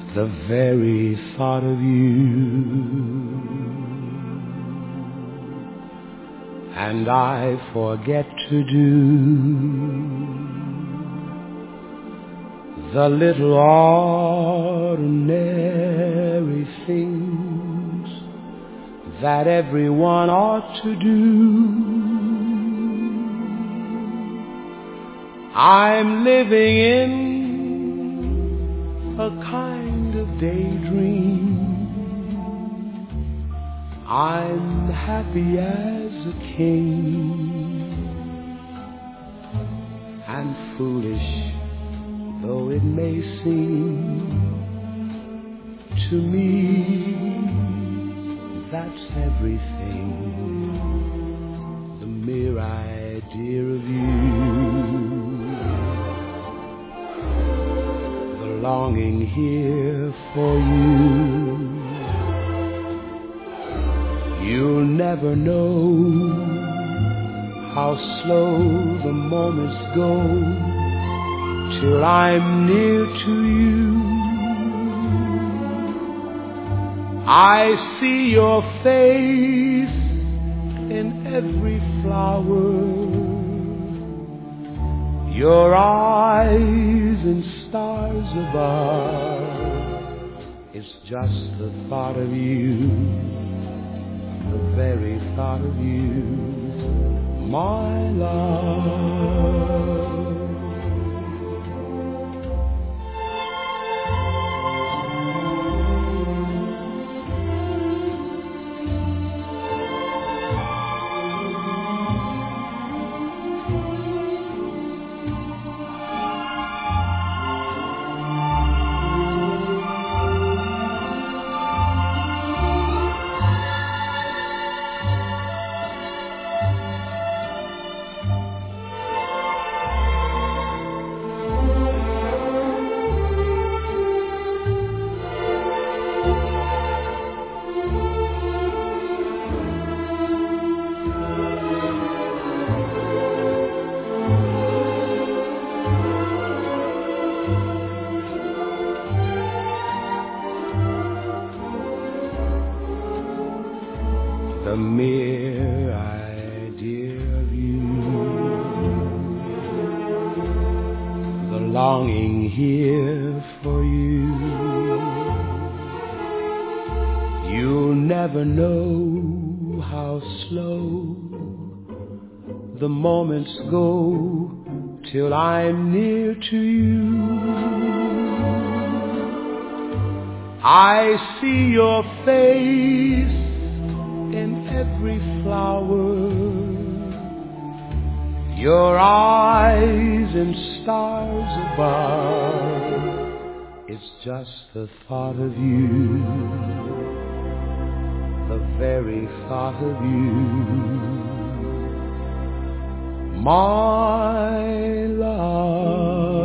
the very thought of you. And I forget to do the little ordinary things that everyone ought to do. I'm living in a kind of daydream. I'm happy as a king, and foolish though it may seem to me, that's everything. The mere idea of you, the longing here for you. You'll never know how slow the moments go till I'm near to you. I see your face in every flower, your eyes in stars above. It's just the thought of you, the very thought of you, my love. The mere idea of you, the longing here for you. You'll never know how slow the moments go till I'm near to you. I see your face in every flower, your eyes in stars above. It's just the thought of you, the very thought of you, my love.